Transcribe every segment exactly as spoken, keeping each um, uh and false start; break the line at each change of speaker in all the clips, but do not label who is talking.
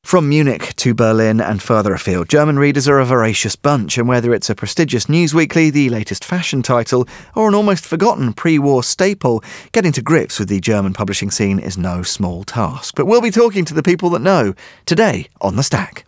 From Munich to Berlin and further afield, German readers are a voracious bunch, and whether it's a prestigious news weekly, the latest fashion title, or an almost forgotten pre-war staple, getting to grips with the German publishing scene is no small task. But we'll be talking to the people that know, today on The Stack.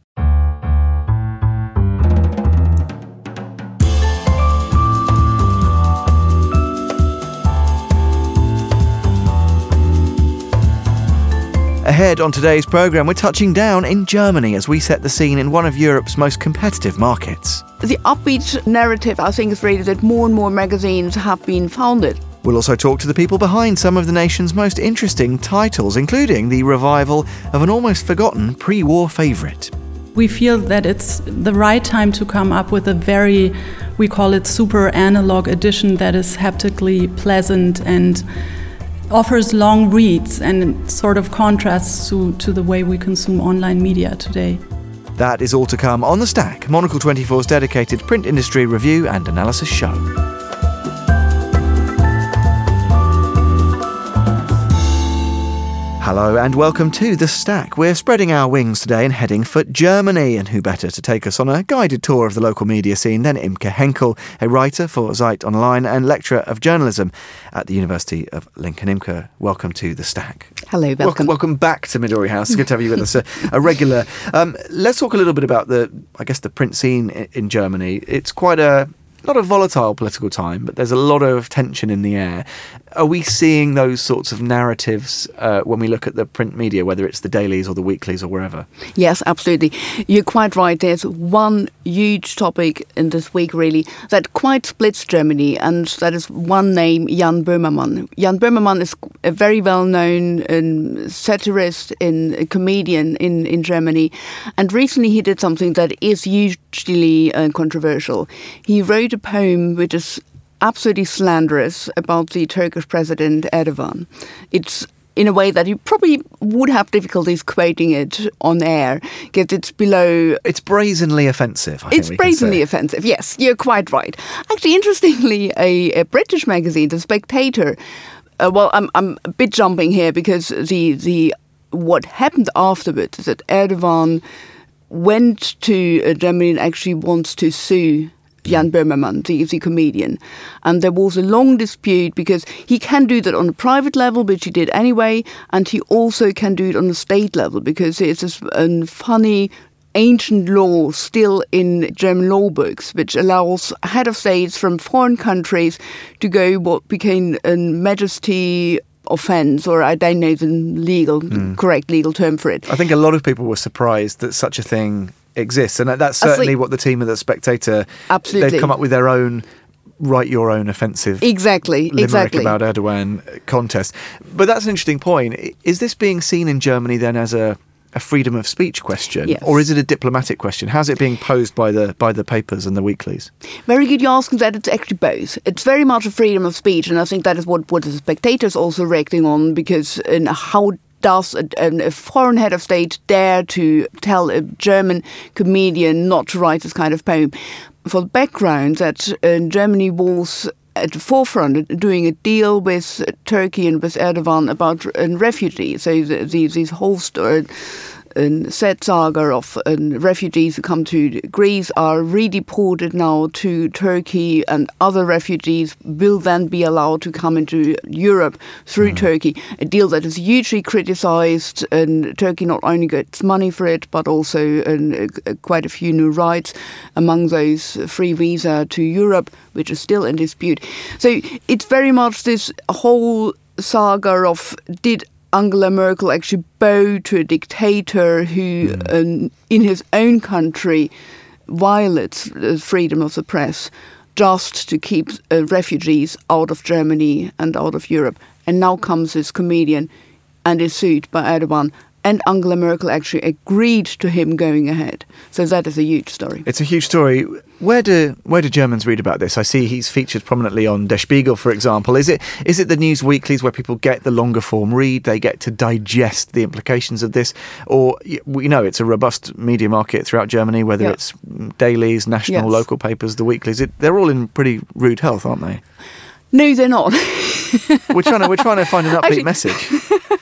Ahead on today's programme, we're touching down in Germany as we set the scene in one of Europe's most competitive markets.
The upbeat narrative, I think, is really that more and more magazines have been founded.
We'll also talk to the people behind some of the nation's most interesting titles, including the revival of an almost forgotten pre-war favourite.
We feel that it's the right time to come up with a very, we call it super analog edition that is haptically pleasant and offers long reads and sort of contrasts to, to the way we consume online media today.
That is all to come on The Stack, Monocle twenty-four's dedicated print industry review and analysis show. Hello and welcome to The Stack. We're spreading our wings today and heading for Germany, and who better to take us on a guided tour of the local media scene than Imke Henkel, a writer for Zeit Online and lecturer of journalism at the University of Lincoln. Imke, welcome to The Stack.
Hello, welcome.
Welcome, welcome back to Midori House. It's good to have you with us, a, a regular. Um, let's talk a little bit about the, I guess, the print scene in, in Germany. It's quite a not a volatile political time, but there's a lot of tension in the air. Are we seeing those sorts of narratives uh, when we look at the print media, whether it's the dailies or the weeklies or wherever?
Yes, absolutely. You're quite right. There's one huge topic in this week, really, that quite splits Germany, and that is one name, Jan Böhmermann. Jan Böhmermann is a very well-known um, satirist and a comedian in, in Germany, and recently he did something that is hugely uh, controversial. He wrote a poem which is absolutely slanderous about the Turkish president Erdogan. It's in a way that you probably would have difficulties quoting it on air, because it's below...
It's brazenly offensive, I
It's
think we
brazenly
can say.
offensive, yes, you're quite right. Actually, interestingly, a, a British magazine, The Spectator, uh, well, I'm I'm a bit jumping here, because the the what happened afterwards is that Erdogan went to uh, Germany and actually wants to sue Jan Böhmermann, the, the comedian. And there was a long dispute because he can do that on a private level, which he did anyway, and he also can do it on a state level because it's a, a funny ancient law still in German law books, which allows head of states from foreign countries to go what became a majesty offence, or I don't know the legal, mm. correct legal term for it.
I think a lot of people were surprised that such a thing exists, and that's certainly what the team of The Spectator,
absolutely,
they've come up with their own write your own offensive
exactly
limerick
exactly
about Erdogan contest. But that's an interesting point. Is this being seen in Germany then as a, a freedom of speech question,
yes,
or is it a diplomatic question? How's it being posed by the by the papers and the weeklies? Very
good you're asking that. It's actually both. It's very much a freedom of speech, and I think that is what, what The Spectator is also reacting on, because in how does a, a foreign head of state dare to tell a German comedian not to write this kind of poem? For the background, that uh, Germany was at the forefront doing a deal with Turkey and with Erdogan about uh, refugees. So the, the, these whole story, a sad saga of uh, refugees who come to Greece are redeported now to Turkey, and other refugees will then be allowed to come into Europe through mm. Turkey. A deal that is hugely criticised, and Turkey not only gets money for it, but also uh, quite a few new rights, among those free visa to Europe, which is still in dispute. So it's very much this whole saga of, did Angela Merkel actually bow to a dictator who, mm. um, in his own country, violates the freedom of the press just to keep uh, refugees out of Germany and out of Europe? And now comes this comedian and is sued by Erdogan. And Angela Merkel actually agreed to him going ahead. So that is a huge story.
It's a huge story. Where do where do Germans read about this? I see he's featured prominently on Der Spiegel, for example. Is it is it the news weeklies where people get the longer form read, they get to digest the implications of this? Or, you know, it's a robust media market throughout Germany, whether yeah. it's dailies, national, yes. local papers, the weeklies. It, they're all in pretty rude health, aren't they?
No, they're not.
we're trying to we're trying to find an upbeat
Actually,
message.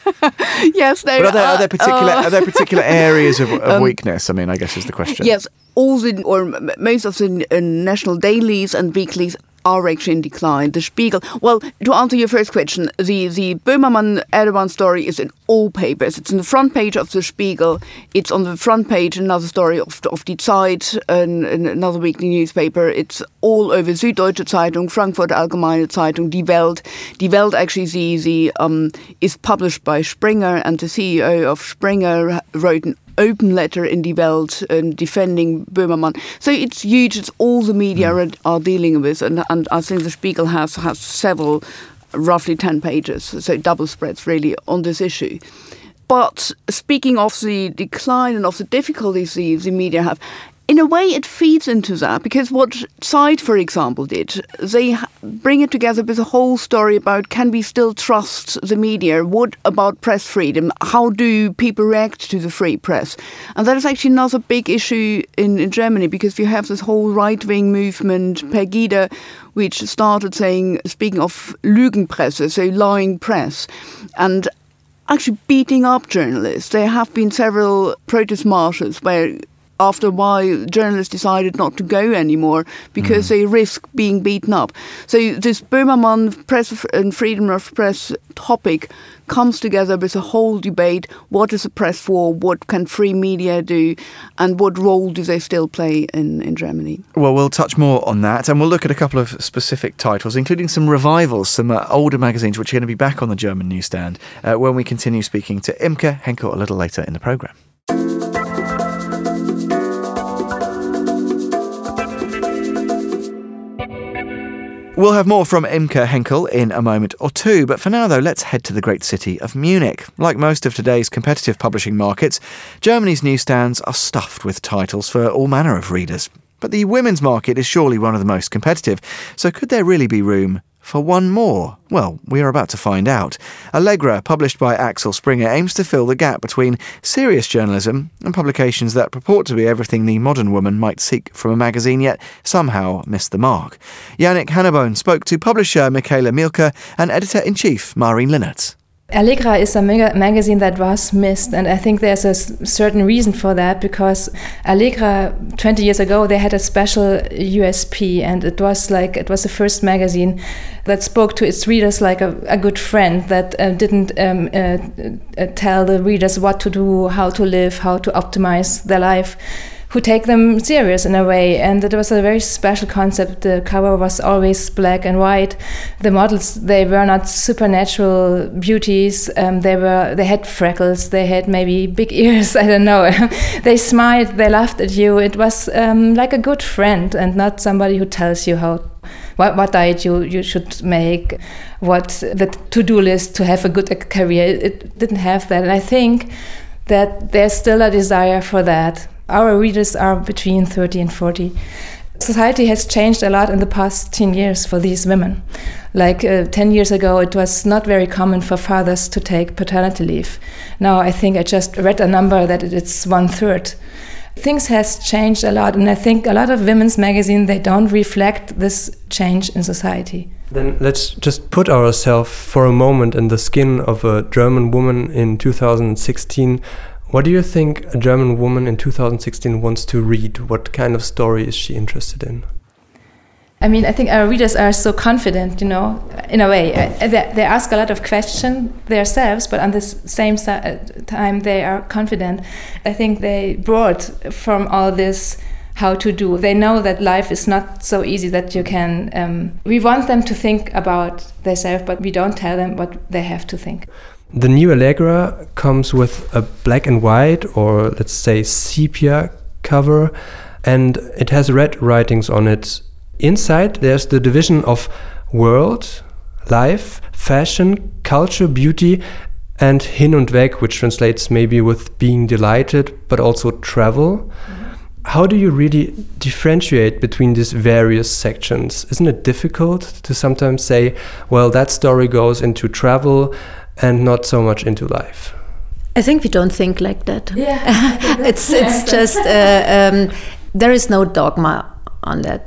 Yes, there
but are there,
are,
are there particular
uh,
are there particular areas of, of um, weakness? I mean, I guess is the question.
Yes, all the or most of the uh, national dailies and weeklies are actually in decline. The Spiegel. Well, to answer your first question, the the Böhmermann Erdogan story is in all papers. It's on the front page of the Spiegel. It's on the front page another story of of Die Zeit, an, another weekly newspaper. It's all over Süddeutsche Zeitung, Frankfurter Allgemeine Zeitung, Die Welt. Die Welt actually the the um is published by Springer, and the C E O of Springer wrote an open letter in Die Welt um, defending Böhmermann. So it's huge. It's all the media mm. are, are dealing with, and, and I think the Spiegel has has several, roughly ten pages, so double spreads really on this issue. But speaking of the decline and of the difficulties the, the media have, in a way it feeds into that, because what Zeit, for example, did, they bring it together with a whole story about, can we still trust the media? What about press freedom? How do people react to the free press? And that is actually another big issue in, in Germany, because you have this whole right-wing movement, Pegida, which started saying, speaking of Lügenpresse, so lying press, and actually beating up journalists. There have been several protest marches where after a while, journalists decided not to go anymore because mm. they risk being beaten up. So this Böhmermann press and freedom of press topic comes together with a whole debate. What is the press for? What can free media do? And what role do they still play in, in Germany?
Well, we'll touch more on that, and we'll look at a couple of specific titles, including some revivals, some uh, older magazines which are going to be back on the German newsstand uh, when we continue speaking to Imke Henkel a little later in the programme. We'll have more from Imke Henkel in a moment or two, but for now, though, let's head to the great city of Munich. Like most of today's competitive publishing markets, Germany's newsstands are stuffed with titles for all manner of readers. But the women's market is surely one of the most competitive, so could there really be room for one more? Well, we are about to find out. Allegra, published by Axel Springer, aims to fill the gap between serious journalism and publications that purport to be everything the modern woman might seek from a magazine, yet somehow miss the mark. Yannick Hannebone spoke to publisher Michaela Mielke and editor-in-chief Maureen Linnertz.
Allegra is a mag- magazine that was missed, and I think there's a s- certain reason for that, because Allegra twenty years ago, they had a special U S P, and it was like it was the first magazine that spoke to its readers like a, a good friend, that uh, didn't um, uh, uh, tell the readers what to do, how to live, how to optimize their life, who take them serious in a way. And it was a very special concept. The cover was always black and white. The models, they were not supernatural beauties. Um, they were they had freckles, they had maybe big ears, I don't know. They smiled, they laughed at you. It was um, like a good friend, and not somebody who tells you how what, what diet you, you should make, what the to-do list to have a good career. It didn't have that. And I think that there's still a desire for that. Our readers are between thirty and forty. Society has changed a lot in the past ten years for these women. Like uh, ten years ago, it was not very common for fathers to take paternity leave. Now I think I just read a number that it's one third. Things has changed a lot, and I think a lot of women's magazines, they don't reflect this change in society.
Then let's just put ourselves for a moment in the skin of a German woman in two thousand sixteen. What do you think a German woman in two thousand sixteen wants to read? What kind of story is she interested in?
I mean, I think our readers are so confident, you know, in a way. Uh, they, they ask a lot of questions themselves, but at the same time, they are confident. I think they brought from all this how to do. They know that life is not so easy that you can... Um, we want them to think about themselves, but we don't tell them what they have to think.
The new Allegra comes with a black and white, or let's say sepia cover, and it has red writings on it. Inside there's the division of world, life, fashion, culture, beauty, and hin und weg, which translates maybe with being delighted, but also travel. Mm-hmm. How do you really differentiate between these various sections? Isn't it difficult to sometimes say, well, that story goes into travel and not so much into life?
I think we don't think like that.
Yeah.
it's it's just uh, um, there is no dogma on that.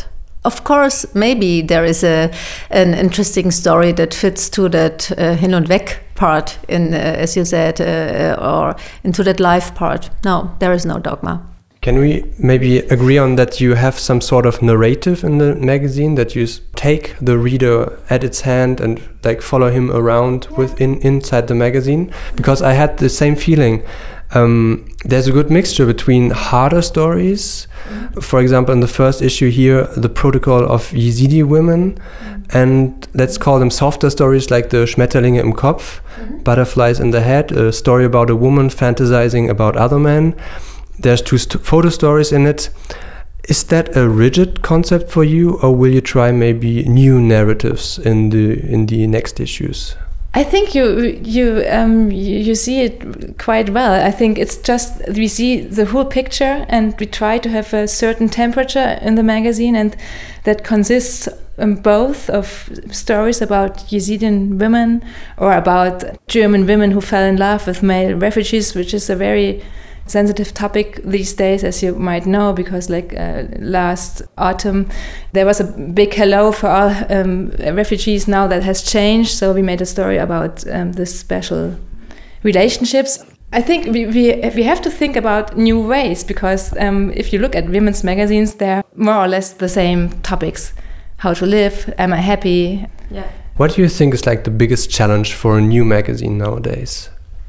Of course, maybe there is a an interesting story that fits to that uh, hin und weg part, in uh, as you said, uh, or into that life part. No, there is no dogma.
Can we maybe agree on that you have some sort of narrative in the magazine, that you take the reader at its hand and like follow him around within inside the magazine? Because I had the same feeling. Um, there's a good mixture between harder stories, for example, in the first issue here, the protocol of Yazidi women, and let's call them softer stories like the Schmetterlinge im Kopf, mm-hmm. Butterflies in the Head, a story about a woman fantasizing about other men. There's two st- photo stories in it. Is that a rigid concept for you, or will you try maybe new narratives in the in the next issues?
I think you you um you, you see it quite well. I think it's just we see the whole picture, and we try to have a certain temperature in the magazine, and that consists um, both of stories about Yazidi women or about German women who fell in love with male refugees, which is a very sensitive topic these days, as you might know, because like uh, last autumn there was a big hello for all um, refugees. Now that has changed, so we made a story about um, this special relationships. I think we, we we have to think about new ways, because um, if you look at women's magazines, they're more or less the same topics: how to live, am I happy?
Yeah.
What do you think is like the biggest challenge for a new magazine nowadays?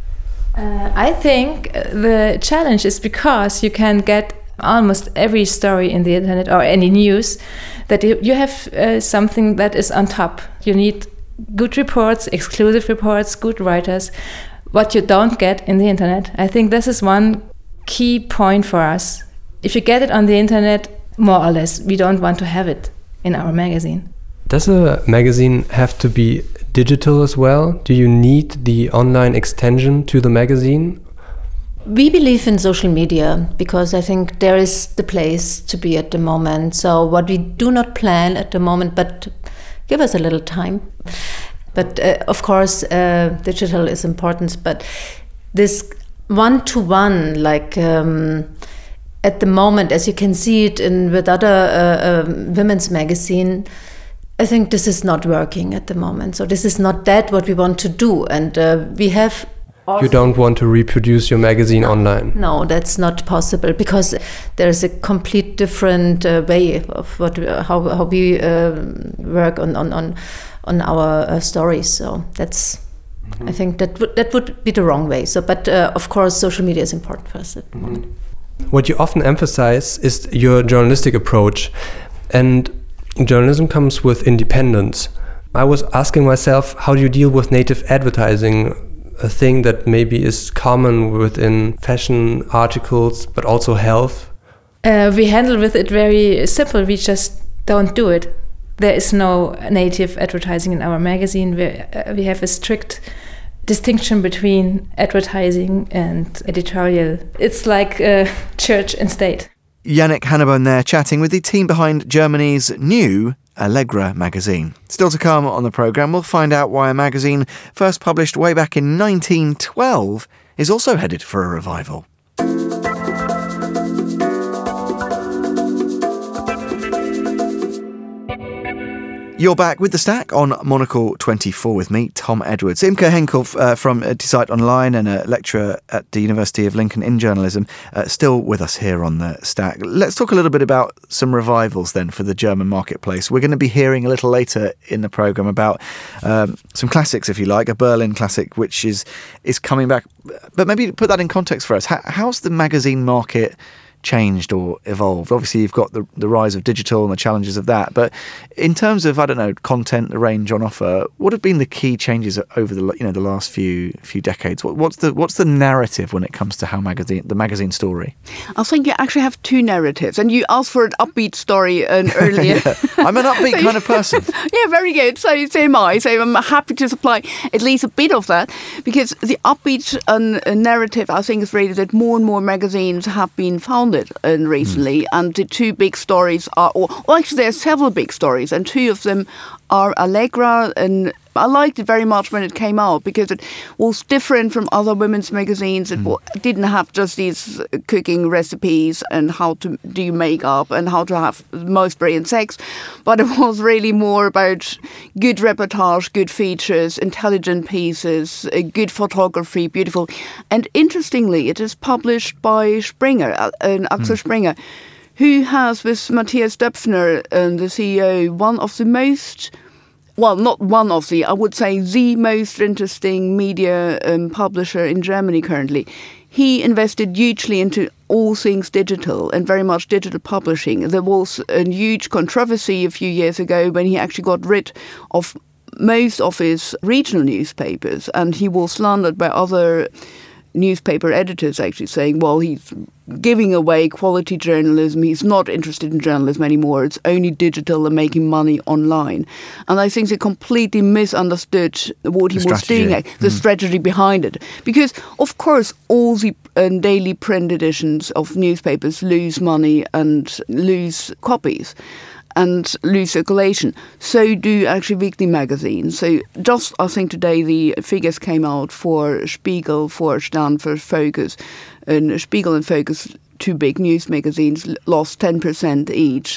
Uh, I think the challenge is because you can get almost every story in the internet or any news, that you, you have uh, something that is on top. You need good reports, exclusive reports, good writers, what you don't get in the internet. I think this is one key point for us. If you get it on the internet, more or less, we don't want to have it in our magazine.
Does a magazine have to be digital as well? Do you need the online extension to the magazine?
We believe in social media because I think there is the place to be at the moment. So what we do not plan at the moment, but give us a little time. But uh, of course, uh, digital is important. But this one-to-one, like um, at the moment, as you can see it in with other uh, uh, women's magazine, I think this is not working at the moment. So this is not that what we want to do. And uh, we have...
You don't want to reproduce your magazine online?
No, that's not possible, because there's a complete different uh, way of what we, how how we uh, work on on on, on our uh, stories. So that's, mm-hmm. I think that would that would be the wrong way. So, but uh, of course, social media is important for us at the moment.
What you often emphasize is your journalistic approach, and journalism comes with independence. I was asking myself, how do you deal with native advertising? A thing that maybe is common within fashion articles, but also health?
Uh, we handle with it very simple. We just don't do it. There is no native advertising in our magazine. We, uh, we have a strict distinction between advertising and editorial. It's like uh, church and state.
Yannick Hannebone there, chatting with the team behind Germany's new Allegra magazine. Still to come on the programme, we'll find out why a magazine first published way back in nineteen twelve is also headed for a revival. You're back with The Stack on Monocle twenty-four with me, Tom Edwards. Imke Henkel uh, from uh, Decide Online and a lecturer at the University of Lincoln in journalism, uh, still with us here on The Stack. Let's talk a little bit about some revivals then for the German marketplace. We're going to be hearing a little later in the programme about um, some classics, if you like, a Berlin classic which is is coming back. But maybe put that in context for us. How, how's the magazine market changed or evolved? Obviously you've got the the rise of digital and the challenges of that, but in terms of, I don't know, content, the range on offer, what have been the key changes over the you know the last few few decades? What, what's the what's the narrative when it comes to how magazine the magazine story?
I think you actually have two narratives, and you asked for an upbeat story uh, earlier.
Yeah, I'm an upbeat kind of person.
Yeah, very good. So, so am I. So I'm happy to supply at least a bit of that, because the upbeat uh, narrative, I think, is really that more and more magazines have been founded and recently, mm. and the two big stories are, or, or actually there are several big stories, and two of them are Allegra, and I liked it very much when it came out because it was different from other women's magazines. It mm. didn't have just these cooking recipes and how to do makeup and how to have the most brilliant sex, but it was really more about good reportage, good features, intelligent pieces, good photography, beautiful. And interestingly, it is published by Springer, uh, Axel mm. Springer, who has, with Matthias Döpfner, uh, the C E O, one of the most... Well, not one of the, I would say the most interesting media um, publisher in Germany currently. He invested hugely into all things digital and very much digital publishing. There was a huge controversy a few years ago when he actually got rid of most of his regional newspapers, and he was slandered by other newspaper editors actually saying, well, he's giving away quality journalism. He's not interested in journalism anymore. It's only digital and making money online. And I think they completely misunderstood what he
the
was
strategy.
doing, the mm. strategy behind it. Because, of course, all the uh, daily print editions of newspapers lose money and lose copies and lose circulation. So do actually weekly magazines. So just, I think today the figures came out for Spiegel, for Stern, for Focus. And Spiegel and Focus, two big news magazines, lost ten percent each.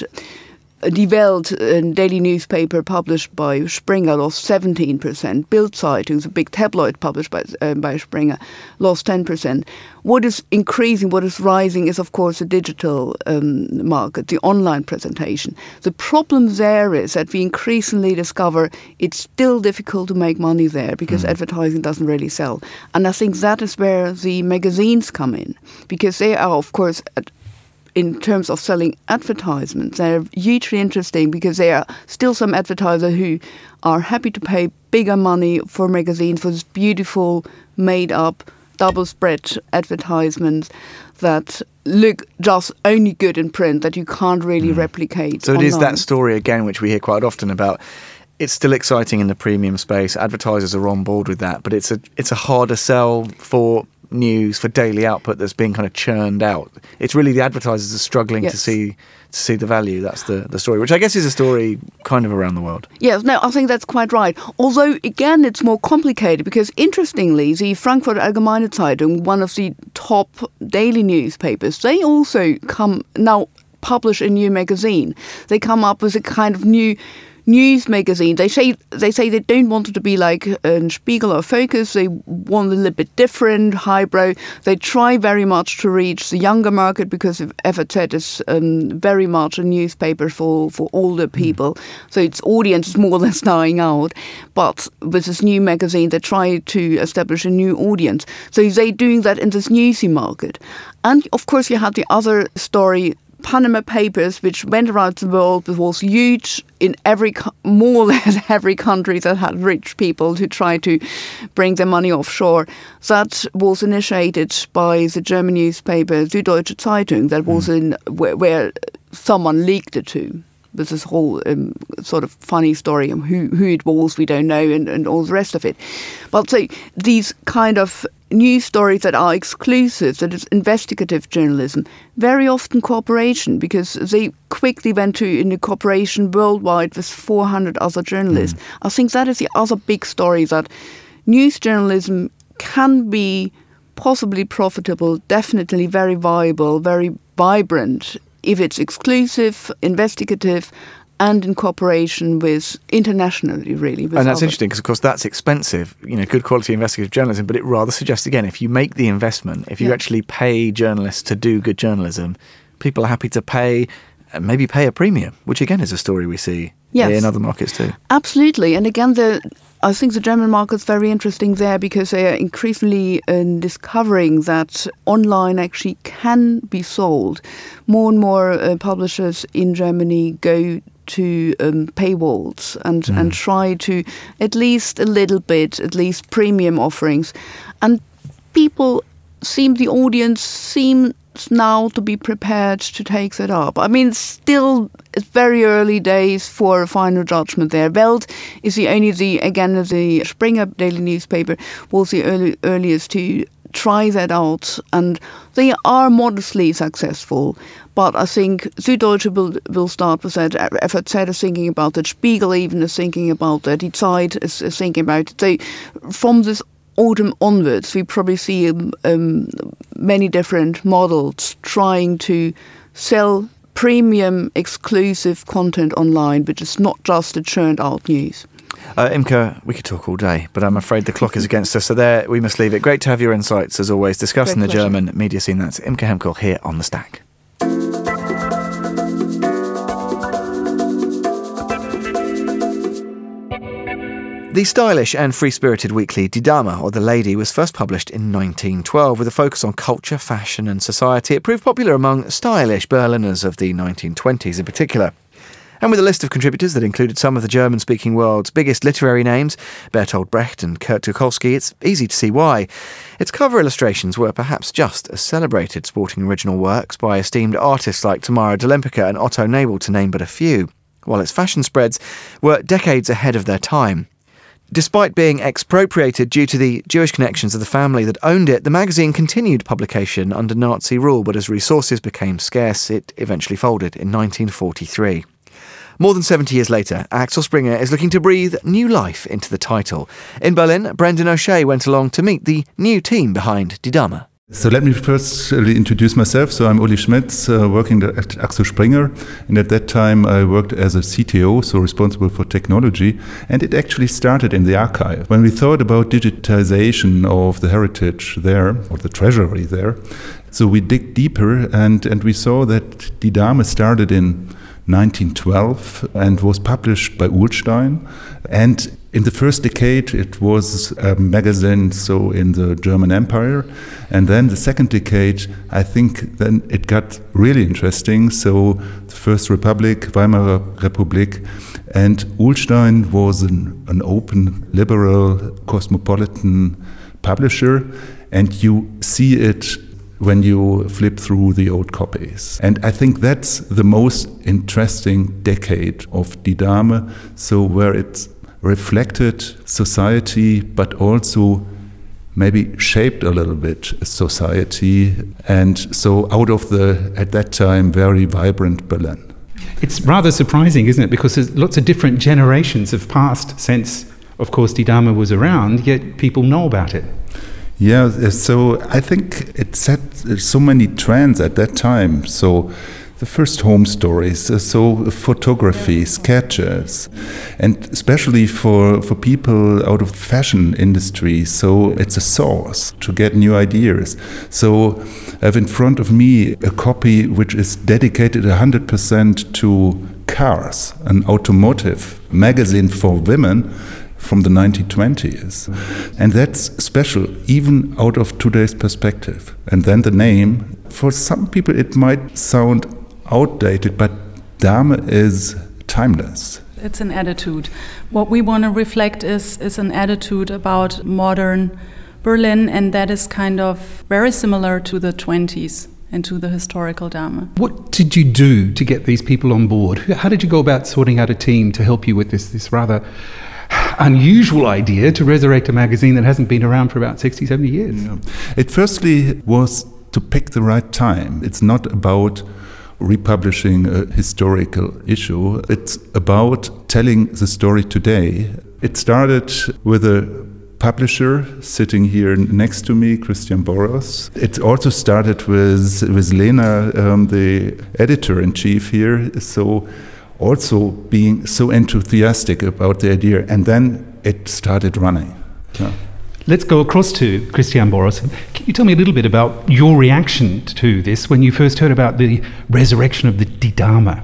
Die Welt, a daily newspaper published by Springer, lost seventeen percent. Bild Zeitung, a big tabloid published by, uh, by Springer, lost ten percent. What is increasing, what is rising is, of course, the digital um, market, the online presentation. The problem there is that we increasingly discover it's still difficult to make money there because mm. advertising doesn't really sell. And I think that is where the magazines come in, because they are, of course, at in terms of selling advertisements, they're hugely interesting because there are still some advertisers who are happy to pay bigger money for magazines, for this beautiful, made-up, double-spread advertisements that look just only good in print, that you can't really mm. replicate
So it
online.
is that story, again, which we hear quite often about. It's still exciting in the premium space. Advertisers are on board with that, but it's a it's a harder sell for news, for daily output that's being kind of churned out. It's really the advertisers are struggling
yes.
to see to see the value. That's the, the story, which I guess is a story kind of around the world.
Yes, no, I think that's quite right. Although, again, it's more complicated because, interestingly, the Frankfurter Allgemeine Zeitung, one of the top daily newspapers, they also come now publish a new magazine. They come up with a kind of new news magazine. They say they say they don't want it to be like a Spiegel or Focus. They want a little bit different, highbrow. They try very much to reach the younger market because F A Z is um, very much a newspaper for, for older people. Mm. So its audience is more or less dying out. But with this new magazine, they try to establish a new audience. So they're doing that in this newsy market. And of course, you had the other story, Panama Papers, which went around the world, it was huge in every, more or less every country that had rich people to try to bring their money offshore. That was initiated by the German newspaper Süddeutsche Zeitung. That was in where, where someone leaked it to. There's this whole um, sort of funny story of who, who it was, we don't know, and, and all the rest of it. But so these kind of news stories that are exclusive, that is investigative journalism, very often cooperation, because they quickly went to in a cooperation worldwide with four hundred other journalists. Mm. I think that is the other big story, that news journalism can be possibly profitable, definitely very viable, very vibrant, if it's exclusive, investigative, and in cooperation with internationally, really. With
and that's
other.
interesting because, of course, that's expensive, you know, good quality investigative journalism, but it rather suggests, again, if you make the investment, if you
yeah.
actually pay journalists to do good journalism, people are happy to pay, maybe pay a premium, which, again, is a story we see
yes.
in other markets too.
Absolutely. And again, the I think the German market's very interesting there because they are increasingly uh, discovering that online actually can be sold. More and more uh, publishers in Germany go to um, paywalls and, mm. and try to at least a little bit, at least premium offerings. And people seem, the audience seems now to be prepared to take that up. I mean, still it's very early days for a final judgment there. Welt is the only, the again, the Springer daily newspaper was the early, earliest to try that out, and they are modestly successful. But I think Süddeutsche will, will start with that. F A Z is thinking about that. Spiegel even is thinking about that. Die Zeit is, is thinking about it. So from this autumn onwards, we probably see um, um, many different models trying to sell premium exclusive content online, which is not just the churned out news.
Uh, Imke, we could talk all day, but I'm afraid the clock is against us, so there we must leave it. Great to have your insights, as always, discussing
Great
the
pleasure.
German media scene. That's Imke Hemkel here on The Stack. The stylish and free-spirited weekly Die Dame, or The Lady, was first published in nineteen twelve with a focus on culture, fashion and society. It proved popular among stylish Berliners of the nineteen twenties in particular. And with a list of contributors that included some of the German-speaking world's biggest literary names, Bertolt Brecht and Kurt Tucholsky, it's easy to see why. Its cover illustrations were perhaps just as celebrated, sporting original works by esteemed artists like Tamara de Lempicka and Otto Nabel, to name but a few, while its fashion spreads were decades ahead of their time. Despite being expropriated due to the Jewish connections of the family that owned it, the magazine continued publication under Nazi rule, but as resources became scarce, it eventually folded in nineteen forty-three. More than seventy years later, Axel Springer is looking to breathe new life into the title. In Berlin, Brendan O'Shea went along to meet the new team behind Die Dame.
So let me first introduce myself. So I'm Uli Schmitz, uh, working at Axel Springer, and at that time I worked as a C T O, so responsible for technology, and it actually started in the archive. When we thought about digitization of the heritage there, or the treasury there, so we dig deeper and, and we saw that Die Dame started in nineteen twelve and was published by Ullstein, and in the first decade it was a magazine so in the German Empire, and then the second decade I think then it got really interesting. So the First Republic, Weimar Republic, and Ullstein was an, an open, liberal, cosmopolitan publisher, and you see it when you flip through the old copies. And I think that's the most interesting decade of Die Dame, so where it reflected society, but also maybe shaped a little bit society, and so out of the, at that time, very vibrant Berlin.
It's rather surprising, isn't it? Because there's lots of different generations have passed since, of course, Die Dame was around, yet people know about it.
Yeah, so I think it set so many trends at that time. So the first home stories, so photography, sketches, and especially for, for people out of the fashion industry. So it's a source to get new ideas. So I have in front of me a copy which is dedicated one hundred percent to cars, an automotive magazine for women from the nineteen twenties. And that's special, even out of today's perspective. And then the name, for some people it might sound outdated, but Dame is timeless.
It's an attitude. What we want to reflect is, is an attitude about modern Berlin, and that is kind of very similar to the twenties and to the historical Dame.
What did you do to get these people on board? How did you go about sorting out a team to help you with this, this rather unusual idea to resurrect a magazine that hasn't been around for about sixty, seventy years?
Yeah. It firstly was to pick the right time. It's not about republishing a historical issue. It's about telling the story today. It started with a publisher sitting here next to me, Christian Boros. It also started with, with Lena, um, the editor-in-chief here. So also being so enthusiastic about the idea, and then it started running. Yeah.
Let's go across to Christian Boros. Can you tell me a little bit about your reaction to this when you first heard about the resurrection of the Die Dame?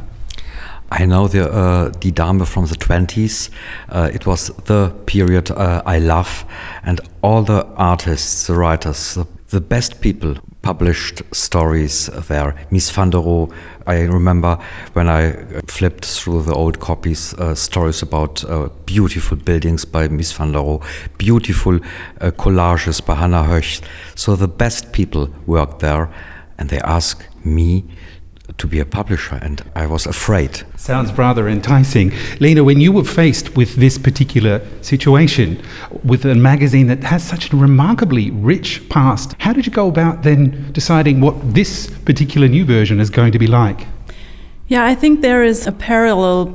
I know the uh, Die Dame from the twenties. Uh, it was the period uh, I love, and all the artists, the writers, the, the best people published stories there. Mies van der Rohe, I remember when I flipped through the old copies, uh, stories about uh, beautiful buildings by Mies van der Rohe, beautiful uh, collages by Hannah Höchst. So the best people worked there, and they asked me to be a publisher, and I was afraid.
Sounds rather enticing. Lena, when you were faced with this particular situation, with a magazine that has such a remarkably rich past, how did you go about then deciding what this particular new version is going to be like?
Yeah, I think there is a parallel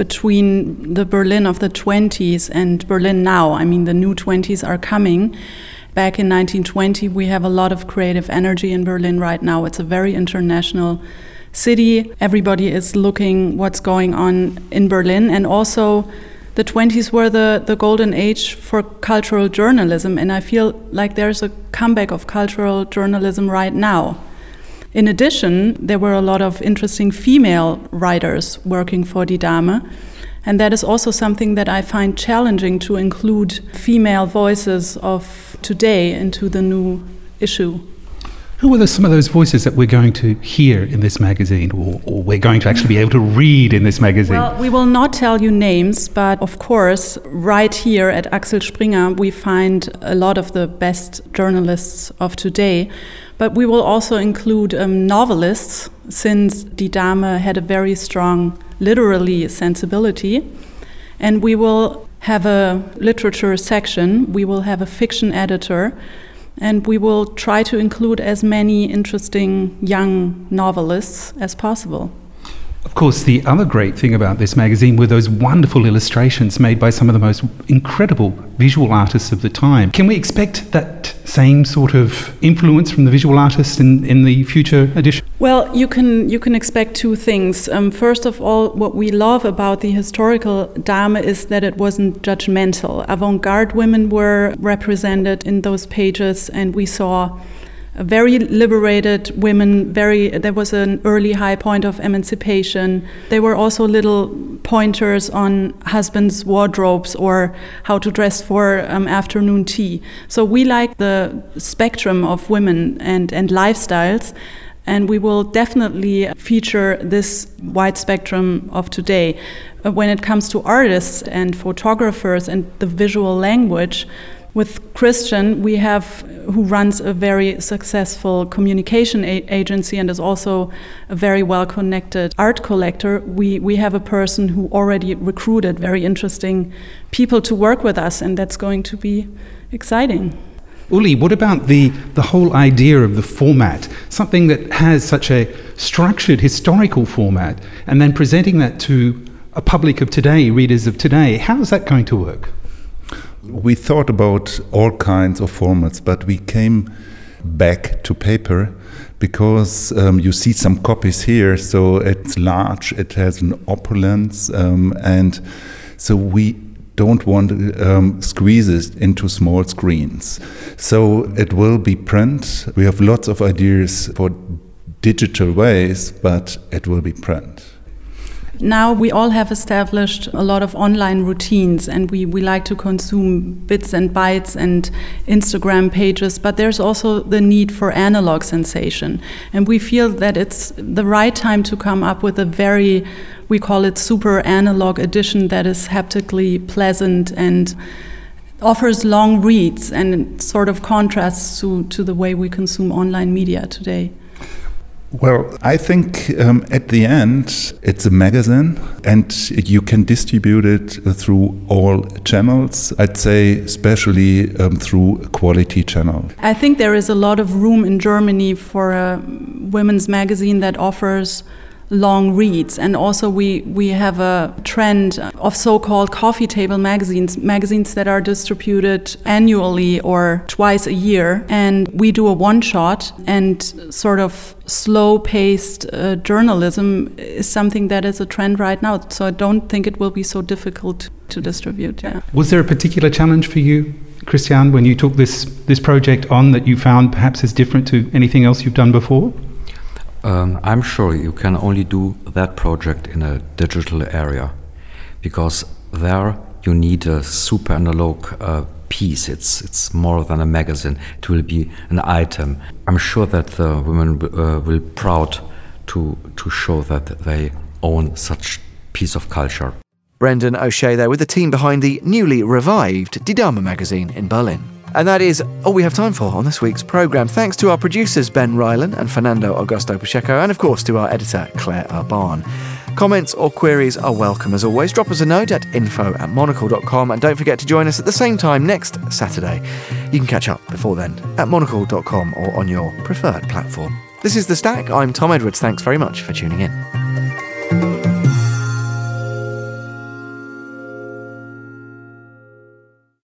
between the Berlin of the twenties and Berlin now. I mean, the new twenties are coming. Back in nineteen twenty, we have a lot of creative energy in Berlin right now. It's a very international city. Everybody is looking what's going on in Berlin. And also, the twenties were the, the golden age for cultural journalism. And I feel like there's a comeback of cultural journalism right now. In addition, there were a lot of interesting female writers working for Die Dame. And that is also something that I find challenging, to include female voices of today into the new issue.
Who are the, some of those voices that we're going to hear in this magazine, or, or we're going to actually be able to read in this magazine?
Well, we will not tell you names, but of course, right here at Axel Springer, we find a lot of the best journalists of today. But we will also include um, novelists, since Die Dame had a very strong literary sensibility. And we will have a literature section, we will have a fiction editor, and we will try to include as many interesting young novelists as possible.
Of course, the other great thing about this magazine were those wonderful illustrations made by some of the most incredible visual artists of the time. Can we expect that same sort of influence from the visual artists in, in the future edition?
Well, you can you can expect two things. Um, first of all, what we love about the historical Dame is that it wasn't judgmental. Avant-garde women were represented in those pages, and we saw very liberated women. Very, there was an early high point of emancipation. There were also little pointers on husbands' wardrobes or how to dress for um, afternoon tea. So we like the spectrum of women and, and lifestyles, and we will definitely feature this wide spectrum of today. Uh, when it comes to artists and photographers and the visual language, with Christian, we have, who runs a very successful communication a- agency and is also a very well-connected art collector. We we have a person who already recruited very interesting people to work with us, and that's going to be exciting.
Uli, what about the, the whole idea of the format? Something that has such a structured historical format, and then presenting that to a public of today, readers of today. How is that going to work?
We thought about all kinds of formats, but we came back to paper because um, you see some copies here, so it's large, it has an opulence, um, and so we don't want to um, squeeze it into small screens. So it will be print. We have lots of ideas for digital ways, but it will be print.
Now we all have established a lot of online routines, and we, we like to consume bits and bytes and Instagram pages, but there's also the need for analog sensation. And we feel that it's the right time to come up with a very, we call it super analog edition that is haptically pleasant and offers long reads and sort of contrasts to, to the way we consume online media today.
Well, I think um, at the end, it's a magazine, and you can distribute it through all channels. I'd say especially um, through a quality channel.
I think there is a lot of room in Germany for a women's magazine that offers long reads, and also we we have a trend of so-called coffee table magazines, magazines that are distributed annually or twice a year, and we do a one-shot, and sort of slow-paced uh, journalism is something that is a trend right now, so I don't think it will be so difficult to distribute. Yeah.
Was there a particular challenge for you, Christian, when you took this this project on that you found perhaps is different to anything else you've done before?
Um, I'm sure you can only do that project in a digital area, because there you need a super analog uh, piece. It's it's more than a magazine. It will be an item. I'm sure that the women uh, will be proud to to show that they own such piece of culture.
Brendan O'Shea there with the team behind the newly revived Die Dame magazine in Berlin. And that is all we have time for on this week's programme. Thanks to our producers Ben Rylan and Fernando Augusto Pacheco, and of course to our editor Claire Urban. Comments or queries are welcome as always. Drop us a note at info at monocle dot com, and don't forget to join us at the same time next Saturday. You can catch up before then at monocle dot com or on your preferred platform. This is The Stack. I'm Tom Edwards. Thanks very much for tuning in.